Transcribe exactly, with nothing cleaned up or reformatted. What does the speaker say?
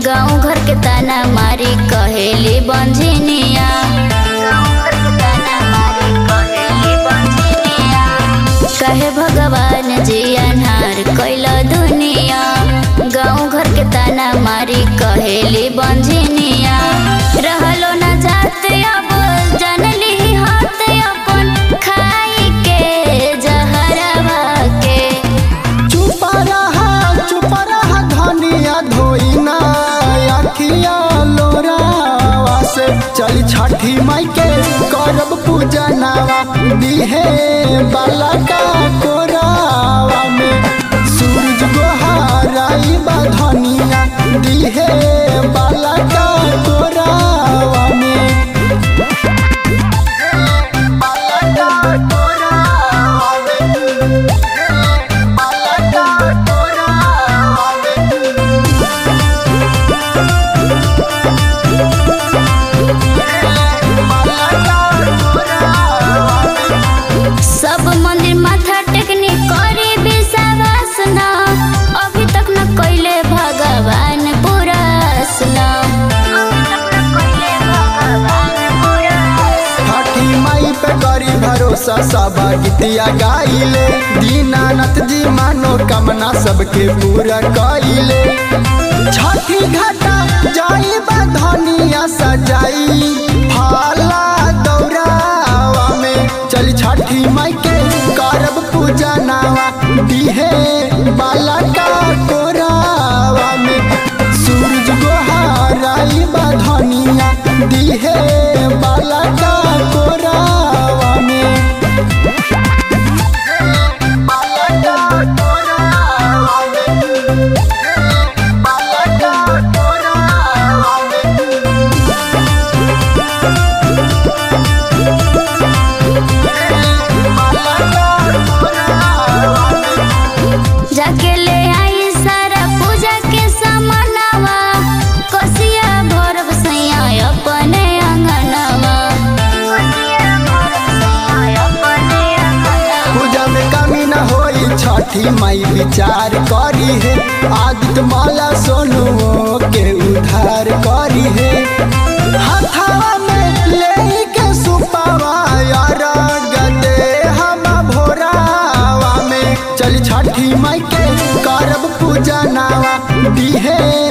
गाँव घर के ताना मारी कहेली बंझनिया। कहे भगवान जी अनहार कैल दुनिया। गाँव घर के ताना मारी कहेली बंझनिया। रहलो न जात अब जनली हाथ अपन खाई के जहरवा के। चुप रहा चुप रहा धनिया धोई ना अखिया लोरावा से। चली छठी माई के करब पूजा नावा दिहे बाला का कोरावा में। सूरज गोहाराई बा धनिया दिहे बाला का कोरावा में। बाला का कोरावा में। बाला का कोरावा सब मंदिर माथा टेकनी करे विश्वास ना। अभी तक न कैले भगवान पुरासना। छठी माई पे करी भरोसा सब गीतिया गाइले। दीनानाथ जी मानो कामना सबके पूरा कइले। छठी घाटा जाई बा धनिया सजाई फाला दौरावा में। चली छठी माई के करब पूजा नावा दिहे बाला का कोरावा में। सूरज गोहाराई बा धनिया दिहे बाला का कोरावा में। बाला का कोरावा में। बाला का कोरावा में। बाला का कोरावा में। जाके ले आई सारा पूजा के सामानवा। कसिया भरब सैया अपने अंगनवा। पूजा में कमी न होई छठी माई विचार करी है। आदित्य माला सोनू के उधार करी है। हाथावा में ले के सुपावा यार गदे हम भोरावा में। चल छठी माई के करब पूजा नावा दिहे